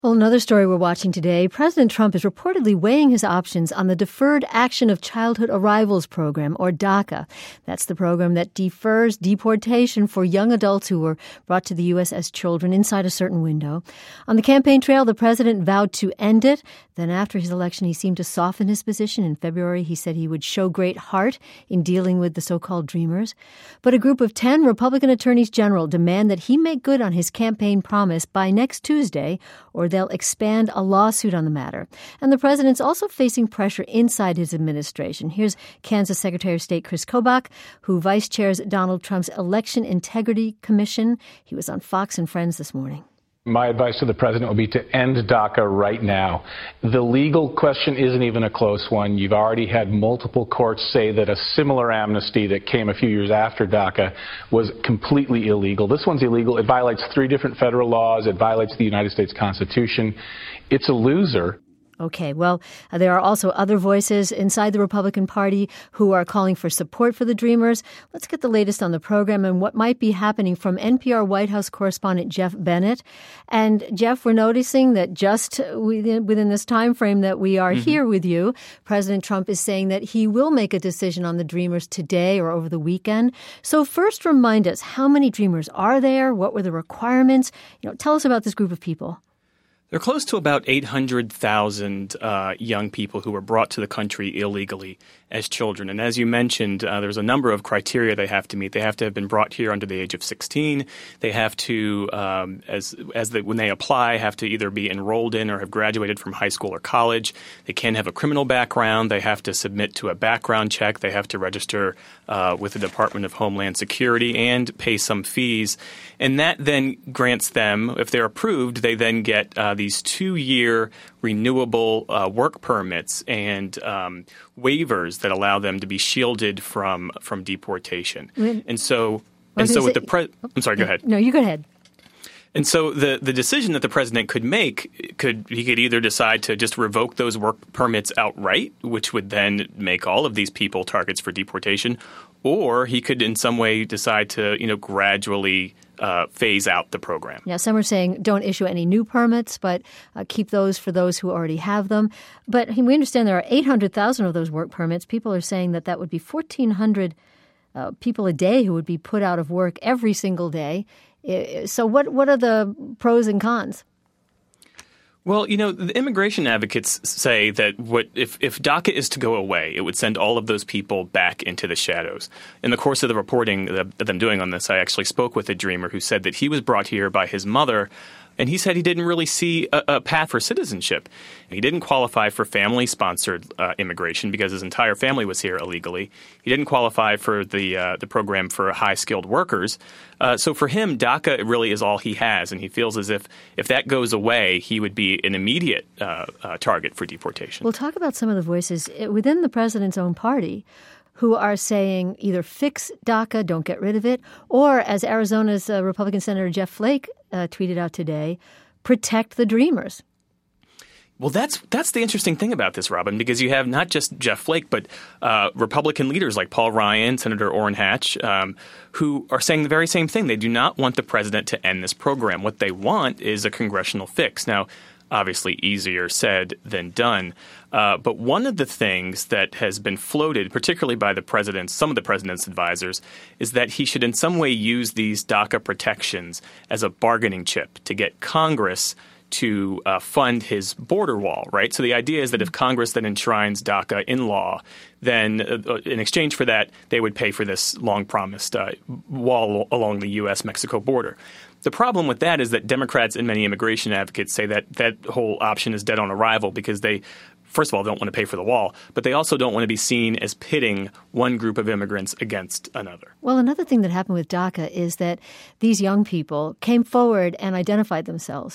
Well, another story we're watching today, President Trump is reportedly weighing his options on the Deferred Action of Childhood Arrivals program, or DACA. That's the program that defers deportation for young adults who were brought to the U.S. as children inside a certain window. On the campaign trail, the president vowed to end it. Then after his election, he seemed to soften his position. In February, he said he would show great heart in dealing with the so-called Dreamers. But a group of 10 Republican attorneys general demand that he make good on his campaign promise by next Tuesday, or they'll expand a lawsuit on the matter. And the president's also facing pressure inside his administration. Here's Kansas Secretary of State Chris Kobach, who vice chairs Donald Trump's Election Integrity Commission. He was on Fox and Friends this morning. My advice to the president would be to end DACA right now. The legal question isn't even a close one. You've already had multiple courts say that a similar amnesty that came a few years after DACA was completely illegal. This one's illegal. It violates 3 different federal laws. It violates the United States Constitution. It's a loser. Okay, well, there are also other voices inside the Republican Party who are calling for support for the Dreamers. Let's get the latest on the program and what might be happening from NPR White House correspondent Jeff Bennett. And Jeff, we're noticing that just within this time frame that we are here with you, President Trump is saying that he will make a decision on the Dreamers today or over the weekend. So first, remind us, how many Dreamers are there? What were the requirements? Tell us about this group of people. There are close to about 800,000 young people who were brought to the country illegally as children. And as you mentioned, there's a number of criteria they have to meet. They have to have been brought here under the age of 16. They have to, when they apply, have to either be enrolled in or have graduated from high school or college. They can't have a criminal background. They have to submit to a background check. They have to register with the Department of Homeland Security and pay some fees. And that then grants them, if they're approved, they then get these 2-year renewable work permits and waivers that allow them to be shielded from deportation. I'm sorry, go ahead. No, you go ahead. And so the decision that the president could make, he could either decide to just revoke those work permits outright, which would then make all of these people targets for deportation, or he could in some way decide to, gradually phase out the program. Yeah, some are saying don't issue any new permits, but keep those for those who already have them. But we understand there are 800,000 of those work permits. People are saying that would be 1,400 people a day who would be put out of work every single day. So what are the pros and cons? Well, the immigration advocates say that if DACA is to go away, it would send all of those people back into the shadows. In the course of the reporting that I'm doing on this, I actually spoke with a dreamer who said that he was brought here by his mother, and he said he didn't really see a path for citizenship. He didn't qualify for family-sponsored immigration because his entire family was here illegally. He didn't qualify for the program for high-skilled workers. So for him, DACA really is all he has, and he feels as if that goes away, he would be an immediate target for deportation. We'll talk about some of the voices within the president's own party who are saying either fix DACA, don't get rid of it, or as Arizona's Republican Senator Jeff Flake tweeted out today, protect the Dreamers. Well, that's the interesting thing about this, Robin, because you have not just Jeff Flake, but Republican leaders like Paul Ryan, Senator Orrin Hatch, who are saying the very same thing. They do not want the president to end this program. What they want is a congressional fix. Now, obviously easier said than done. But one of the things that has been floated, particularly by some of the president's advisors, is that he should in some way use these DACA protections as a bargaining chip to get Congress to fund his border wall, right? So the idea is that if Congress then enshrines DACA in law, then in exchange for that, they would pay for this long-promised wall along the U.S.-Mexico border. The problem with that is that Democrats and many immigration advocates say that whole option is dead on arrival because they, first of all, don't want to pay for the wall, but they also don't want to be seen as pitting one group of immigrants against another. Well, another thing that happened with DACA is that these young people came forward and identified themselves.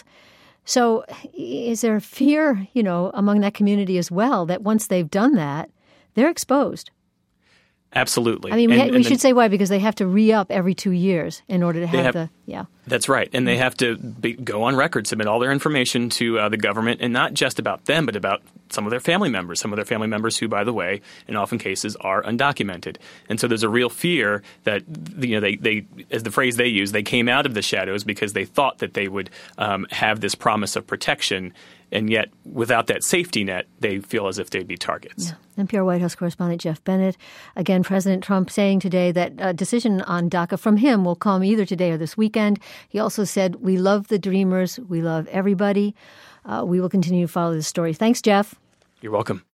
So is there fear, among that community as well, that once they've done that, they're exposed? Absolutely. I mean, we should say why, because they have to re-up every 2 years in order to have That's right. And they have to go on record, submit all their information to the government, and not just about them, but about some of their family members who, by the way, in often cases are undocumented. And so there's a real fear that, they as the phrase they use, they came out of the shadows because they thought that they would have this promise of protection. And yet, without that safety net, they feel as if they'd be targets. Yeah. NPR White House correspondent Jeff Bennett. Again, President Trump saying today that a decision on DACA from him will come either today or this weekend. He also said, we love the Dreamers. We love everybody. We will continue to follow this story. Thanks, Jeff. You're welcome.